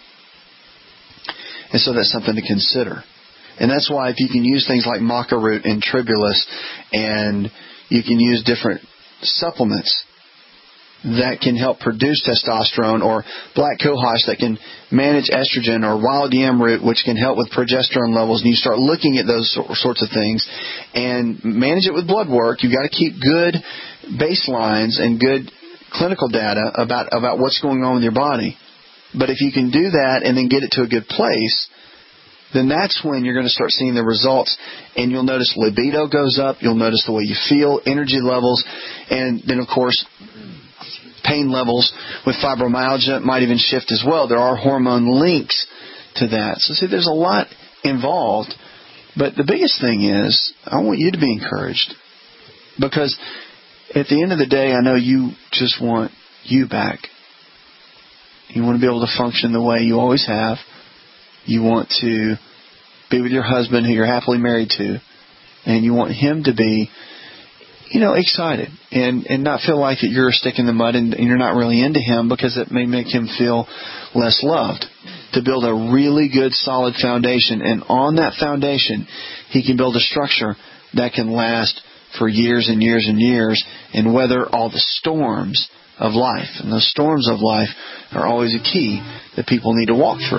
S10: And so that's something to consider. And that's why if you can use things like maca root and tribulus, and you can use different supplements that can help produce testosterone, or black cohosh that can manage estrogen, or wild yam root which can help with progesterone levels, and you start looking at those sorts of things and manage it with blood work. You've got to keep good baselines and good clinical data about, about what's going on with your body. But if you can do that and then get it to a good place, then that's when you're going to start seeing the results, and you'll notice libido goes up, you'll notice the way you feel, energy levels, and then, of course, pain levels with fibromyalgia might even shift as well. There are hormone links to that. So, see, there's a lot involved. But the biggest thing is, I want you to be encouraged. Because at the end of the day, I know you just want you back. You want to be able to function the way you always have. You want to be with your husband who you're happily married to. And you want him to be, you know, excited and, and not feel like that you're a stick in the mud and, and you're not really into him, because it may make him feel less loved. To build a really good, solid foundation. And on that foundation, he can build a structure that can last for years and years and years and weather all the storms of life. And those storms of life are always a key that people need to walk through.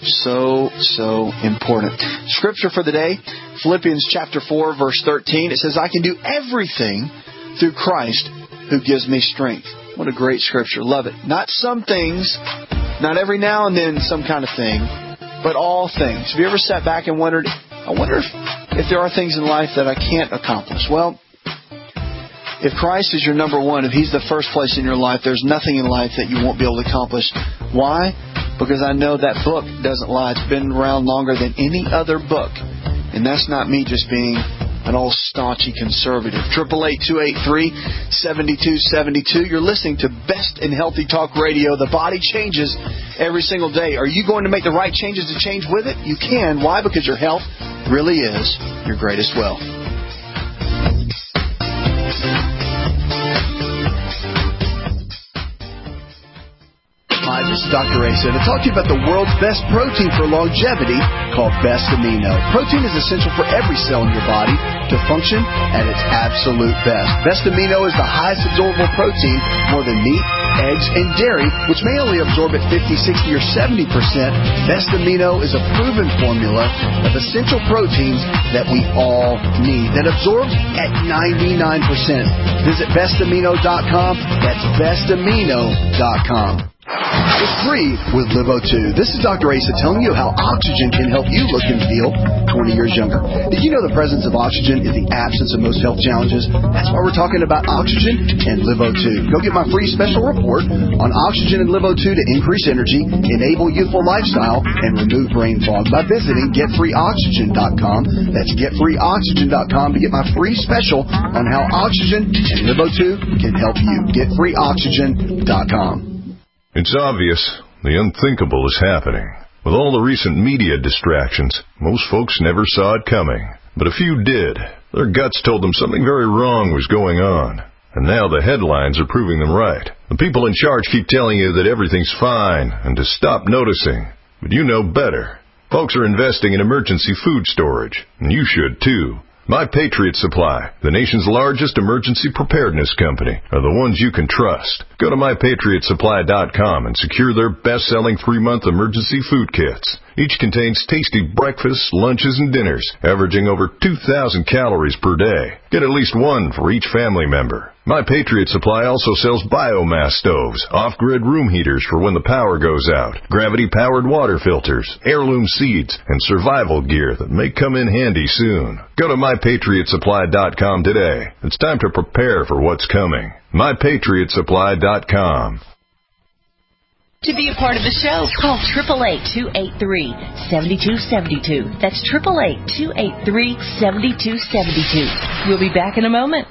S10: So, so important. Scripture for the day, Philippians chapter four, verse thirteen. It says, I can do everything through Christ who gives me strength. What a great scripture. Love it. Not some things, not every now and then some kind of thing, but all things. Have you ever sat back and wondered, I wonder if, if there are things in life that I can't accomplish? Well, if Christ is your number one, if He's the first place in your life, there's nothing in life that you won't be able to accomplish. Why? Because I know that book doesn't lie. It's been around longer than any other book. And that's not me just being an old staunchy conservative. eight eight eight, two eight three, seven two seven two. You're listening to Best in Healthy Talk Radio. The body changes every single day. Are you going to make the right changes to change with it? You can. Why? Because your health really is your greatest wealth. Hi, this is Doctor Asa to talk to you about the world's best protein for longevity called Best Amino. Protein is essential for every cell in your body to function at its absolute best. Best Amino is the highest absorbable protein, more than meat, eggs, and dairy, which may only absorb at fifty, sixty, or seventy percent. Best Amino is a proven formula of essential proteins that we all need that absorbs at ninety-nine percent. Visit best amino dot com. That's best amino dot com. It's free with Live O two. This is Doctor Asa telling you how oxygen can help you look and feel twenty years younger. Did you know the presence of oxygen is the absence of most health challenges? That's why we're talking about oxygen and Live O two. Go get my free special report on oxygen and Live O two to increase energy, enable youthful lifestyle, and remove brain fog by visiting get free oxygen dot com. That's get free oxygen dot com to get my free special on how oxygen and Live O two can help you. get free oxygen dot com.
S16: It's obvious the unthinkable is happening. With all the recent media distractions, most folks never saw it coming. But a few did. Their guts told them something very wrong was going on. And now the headlines are proving them right. The people in charge keep telling you that everything's fine and to stop noticing. But you know better. Folks are investing in emergency food storage, and you should too. My Patriot Supply, the nation's largest emergency preparedness company, are the ones you can trust. Go to my patriot supply dot com and secure their best-selling three-month emergency food kits. Each contains tasty breakfasts, lunches, and dinners, averaging over two thousand calories per day. Get at least one for each family member. My Patriot Supply also sells biomass stoves, off-grid room heaters for when the power goes out, gravity-powered water filters, heirloom seeds, and survival gear that may come in handy soon. Go to my patriot supply dot com today. It's time to prepare for what's coming. my patriot supply dot com.
S11: To be a part of the show, call eight eight eight, two eight three, seven two seven two. That's eight eight eight, two eight three, seven two seven two. We'll be back in a moment.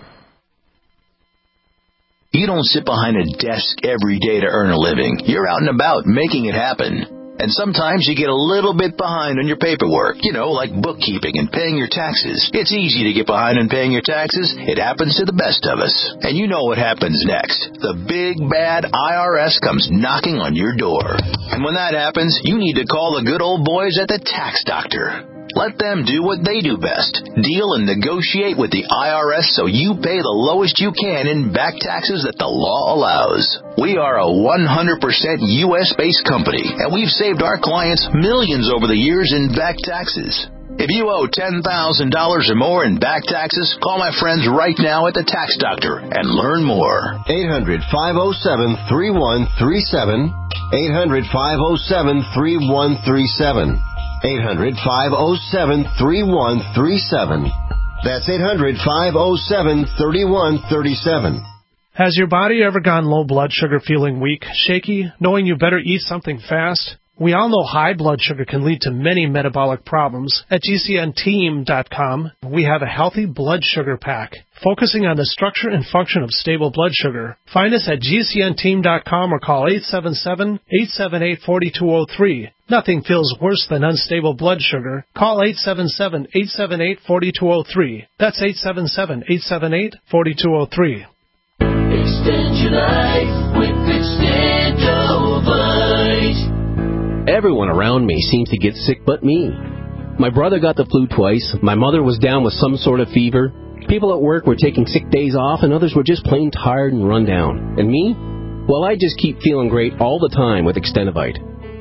S17: You don't sit behind a desk every day to earn a living. You're out and about making it happen. And sometimes you get a little bit behind on your paperwork, you know, like bookkeeping and paying your taxes. It's easy to get behind on paying your taxes. It happens to the best of us. And you know what happens next. The big, bad I R S comes knocking on your door. And when that happens, you need to call the good old boys at the Tax Doctor. Let them do what they do best. Deal and negotiate with the I R S so you pay the lowest you can in back taxes that the law allows. We are a one hundred percent U S-based company, and we've saved our clients millions over the years in back taxes. If you owe ten thousand dollars or more in back taxes, call my friends right now at the Tax Doctor and learn more.
S18: eight hundred, five oh seven, three one three seven. eight hundred, five oh seven, three one three seven. eight hundred, five oh seven, three one three seven. That's eight hundred, five oh seven, three one three seven.
S19: Has your body ever gone low blood sugar, feeling weak, shaky, knowing you better eat something fast? We all know high blood sugar can lead to many metabolic problems. At G C N team dot com, we have a healthy blood sugar pack, focusing on the structure and function of stable blood sugar. Find us at G C N team dot com or call eight seven seven, eight seven eight, four two zero three. Nothing feels worse than unstable blood sugar. Call eight seven seven, eight seven eight, four two zero three. That's eight seven seven, eight seven eight, four two zero three.
S20: Extend your life with Extendovite.
S21: Everyone around me seems to get sick but me. My brother got the flu twice. My mother was down with some sort of fever. People at work were taking sick days off, and others were just plain tired and run down. And me? Well, I just keep feeling great all the time with Extendovite.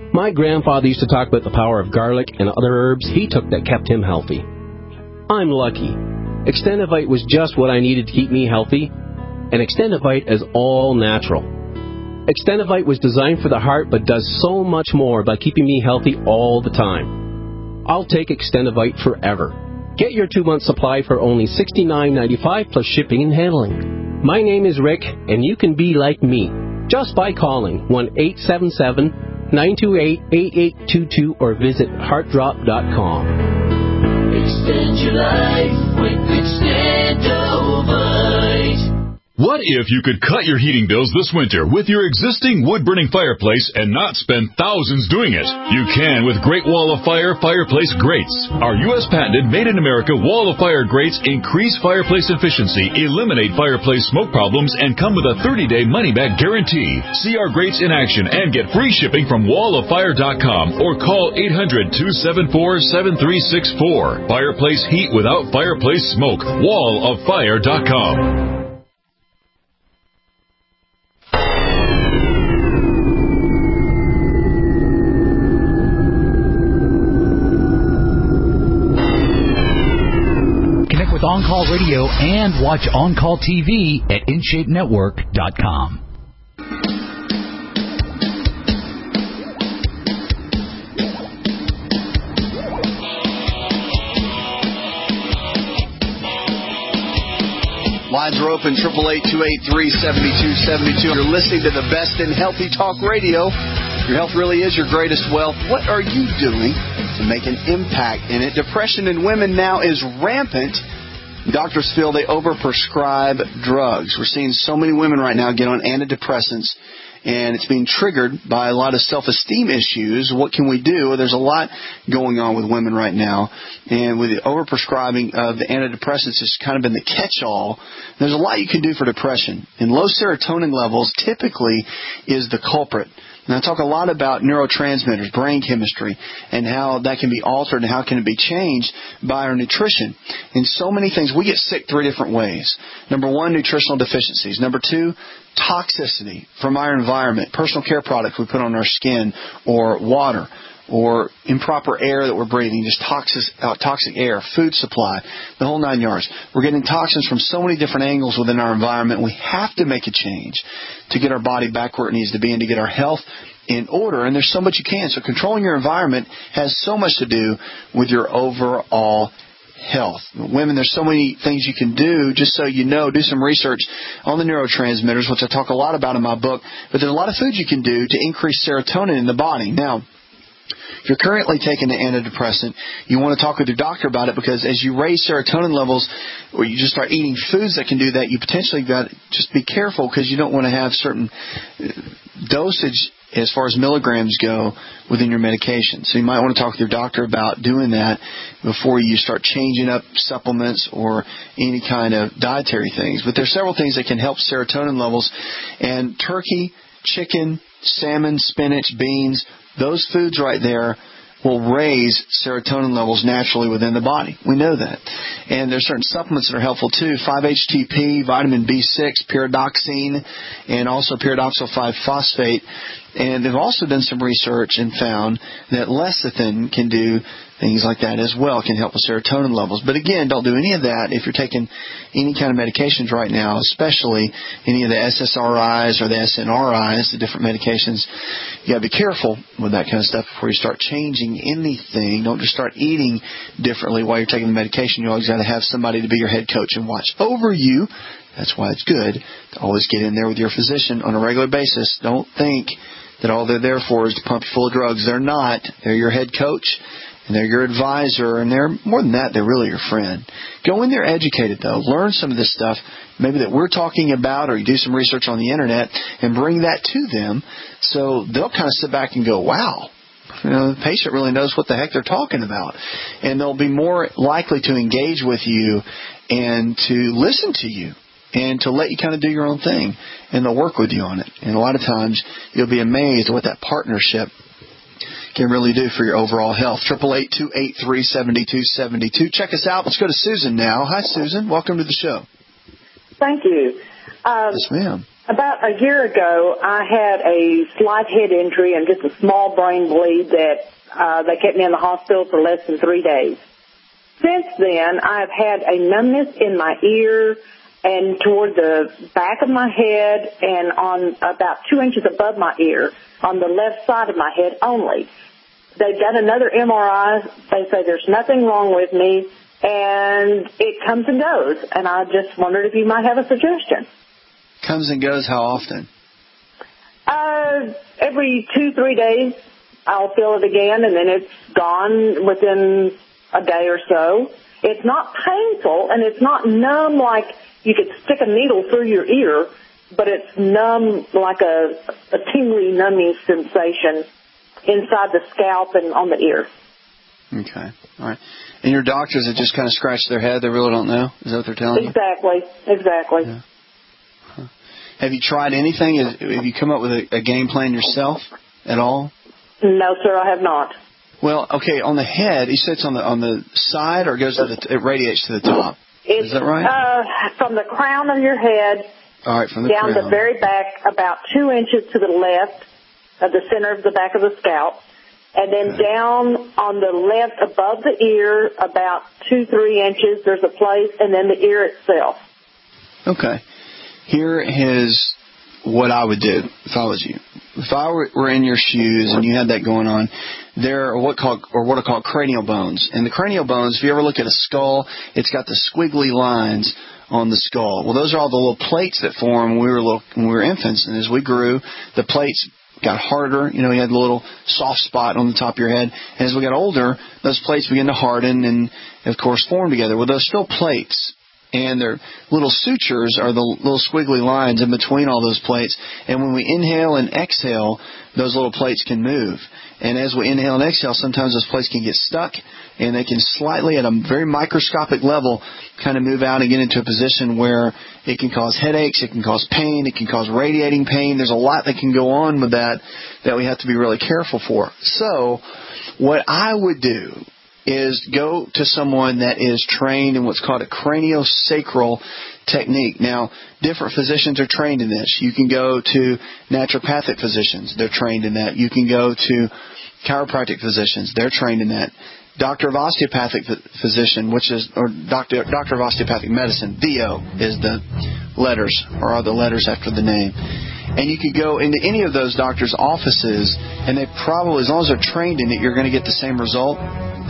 S21: My grandfather used to talk about the power of garlic and other herbs he took that kept him healthy. I'm lucky. Extendivite was just what I needed to keep me healthy, and Extendivite is all natural. Extendivite was designed for the heart but does so much more by keeping me healthy all the time. I'll take Extendivite forever. Get your two-month supply for only sixty-nine ninety-five plus shipping and handling. My name is Rick, and you can be like me just by calling one eight seven seven, nine two eight, eight eight two two or visit heart drop dot com.
S20: Extend your life with Extendovite.
S7: What if you could cut your heating bills this winter with your existing wood-burning fireplace and not spend thousands doing it? You can with Great Wall of Fire fireplace grates. Our U S patented made-in-America Wall of Fire grates increase fireplace efficiency, eliminate fireplace smoke problems, and come with a thirty-day money-back guarantee. See our grates in action and get free shipping from wall of fire dot com or call eight hundred, two seven four, seven three six four. Fireplace heat without fireplace smoke. wall of fire dot com.
S5: With On-Call Radio and watch On-Call T V at in shape network dot com.
S3: Lines are open, eight eight eight, two eight three, seven two seven two. You're listening to the best in healthy talk radio. Your health really is your greatest wealth. What are you doing to make an impact in it? Depression in women now is rampant. Doctors feel they overprescribe drugs. We're seeing so many women right now get on antidepressants, and it's being triggered by a lot of self-esteem issues. What can we do? There's a lot going on with women right now, and with the overprescribing of the antidepressants, it's kind of been the catch-all. There's a lot you can do for depression, and low serotonin levels typically is the culprit. And I talk a lot about neurotransmitters, brain chemistry, and how that can be altered and how can it be changed by our nutrition. In so many things, we get sick three different ways. Number one, nutritional deficiencies. Number two, toxicity from our environment, personal care products we put on our skin, or water, or improper air that we're breathing, just toxic, uh, toxic air, food supply, the whole nine yards. We're getting toxins from so many different angles within our environment. We have to make a change to get our body back where it needs to be and to get our health in order. And there's so much you can. So controlling your environment has so much to do with your overall health. Women, there's so many things you can do. Just so you know, do some research on the neurotransmitters, which I talk a lot about in my book. But there's a lot of foods you can do to increase serotonin in the body. Now, if you're currently taking an antidepressant, you want to talk with your doctor about it, because as you raise serotonin levels, or you just start eating foods that can do that, you potentially got to just be careful, because you don't want to have certain dosage as far as milligrams go within your medication. So you might want to talk with your doctor about doing that before you start changing up supplements or any kind of dietary things. But there's several things that can help serotonin levels, and turkey, chicken, salmon, spinach, beans, those foods right there will raise serotonin levels naturally within the body. We know that. And there's certain supplements that are helpful too. five H T P, vitamin B six, pyridoxine, and also pyridoxal five phosphate. And they've also done some research and found that lecithin can do things like that as well. It can help with serotonin levels. But again, don't do any of that if you're taking any kind of medications right now, especially any of the S S R Is or the S N R Is, the different medications. You got to be careful with that kind of stuff before you start changing anything. Don't just start eating differently while you're taking the medication. You always got to have somebody to be your head coach and watch over you. That's why it's good to always get in there with your physician on a regular basis. Don't think that all they're there for is to pump you full of drugs. They're not. They're your head coach, and they're your advisor, and they're more than that, they're really your friend. Go in there educated, though. Learn some of this stuff, maybe that we're talking about, or you do some research on the Internet, and bring that to them, so they'll kind of sit back and go, wow, you know, the patient really knows what the heck they're talking about. And they'll be more likely to engage with you and to listen to you, and to let you kind of do your own thing, and they'll work with you on it. And a lot of times, you'll be amazed at what that partnership can really do for your overall health. eight eight eight, two eight three, seven two seven two. Check us out. Let's go to Susan now. Hi, Susan. Welcome to the show.
S2: Thank you. Um,
S3: yes, ma'am.
S2: About a year ago, I had a slight head injury and just a small brain bleed that uh, they kept me in the hospital for less than three days. Since then, I've had a numbness in my ear and toward the back of my head and on about two inches above my ear on the left side of my head only. They've done another M R I. They say there's nothing wrong with me, and it comes and goes. And I just wondered if you might have a suggestion.
S10: Comes and goes how often?
S2: Uh, every two, three days, I'll feel it again, and then it's gone within a day or so. It's not painful, and it's not numb like you could stick a needle through your ear, but it's numb like a, a tingly, numbing sensation inside the scalp and on the ear.
S10: Okay. All right. And your doctors have just kind of scratched their head. They really don't know? Is that what they're telling you?
S2: Exactly. Exactly.
S10: Yeah. Huh. Have you tried anything? Have you come up with a, a game plan yourself at all?
S2: No, sir, I have not.
S10: Well, okay, on the head, you said it's on the on the side or it goes to the, it radiates to the top.
S2: It's,
S10: Is that right?
S2: Uh, from the crown of your head
S10: all right, from the
S2: down
S10: crown.
S2: the very back, about two inches to the left of the center of the back of the scalp, and then okay. down on the left above the ear, about two, three inches, there's a place, and then the ear itself.
S10: Okay. Here is what I would do if I was you. If I were, were in your shoes and you had that going on, there are what called or what are called cranial bones. And the cranial bones, if you ever look at a skull, it's got the squiggly lines on the skull. Well, those are all the little plates that form when we were little, when we were infants. And as we grew, the plates got harder. You know, you had a little soft spot on the top of your head. And as we got older, those plates began to harden and, of course, form together. Well, those still plates. And their little sutures are the little squiggly lines in between all those plates. And when we inhale and exhale, those little plates can move. And as we inhale and exhale, sometimes those plates can get stuck, and they can slightly, at a very microscopic level, kind of move out and get into a position where it can cause headaches, it can cause pain, it can cause radiating pain. There's a lot that can go on with that that we have to be really careful for. So what I would do is go to someone that is trained in what's called a craniosacral technique. Now, different physicians are trained in this. You can go to naturopathic physicians. They're trained in that. You can go to chiropractic physicians. They're trained in that. Doctor of osteopathic physician, which is, or doctor, doctor of osteopathic medicine, D O is the letters, or are the letters after the name. And you could go into any of those doctors' offices, and they probably, as long as they're trained in it, you're going to get the same result.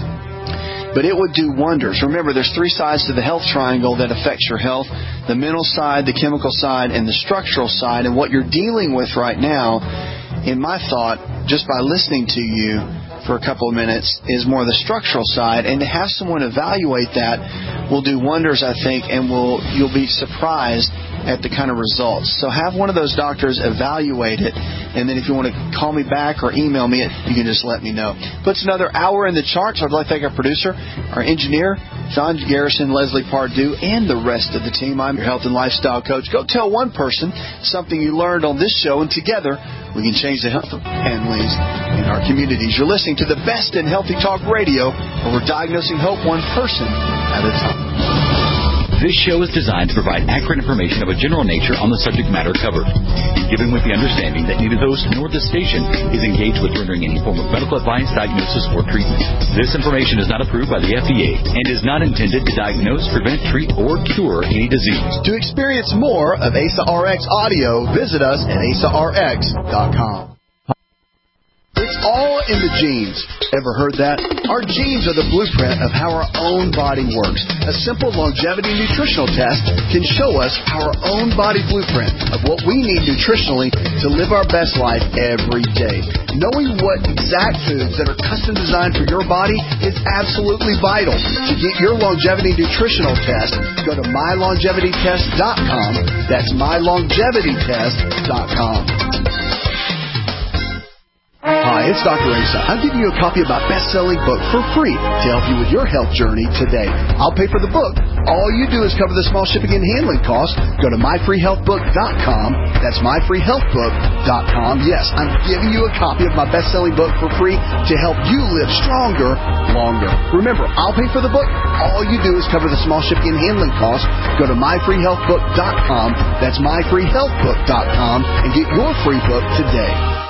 S10: But it would do wonders. Remember, there's three sides to the health triangle that affects your health. The mental side, the chemical side, and the structural side. And what you're dealing with right now, in my thought, just by listening to you for a couple of minutes, is more the structural side. And to have someone evaluate that will do wonders, I think, and will you'll be surprised at the kind of results. So have one of those doctors evaluate it, and then if you want to call me back or email me it, you can just let me know. Puts another hour in the charts. I'd like to thank our producer, our engineer, John Garrison, Leslie Pardue, and the rest of the team. I'm your health and lifestyle coach. Go tell one person something you learned on this show, and together we can change the health of families in our communities. You're listening to the best in Healthy Talk Radio, where we're diagnosing hope one person at a time.
S5: This show is designed to provide accurate information of a general nature on the subject matter covered, given with the understanding that neither the host nor the station is engaged with rendering any form of medical advice, diagnosis, or treatment. This information is not approved by the F D A and is not intended to diagnose, prevent, treat, or cure any disease.
S22: To experience more of A S A R X audio, visit us at A S A R X dot com. It's all in the genes. Ever heard that? Our genes are the blueprint of how our own body works. A simple longevity nutritional test can show us our own body blueprint of what we need nutritionally to live our best life every day. Knowing what exact foods that are custom designed for your body is absolutely vital. To get your longevity nutritional test, go to my longevity test dot com. That's my longevity test dot com. Hi, Hi, it's Doctor Asa. I'm giving you a copy of my best-selling book for free to help you with your health journey today. I'll pay for the book. All you do is cover the small shipping and handling costs. Go to my free health book dot com. That's my free health book dot com. Yes, I'm giving you a copy of my best-selling book for free to help you live stronger, longer. Remember, I'll pay for the book. All you do is cover the small shipping and handling costs. Go to my free health book dot com. That's my free health book dot com and get your free book today.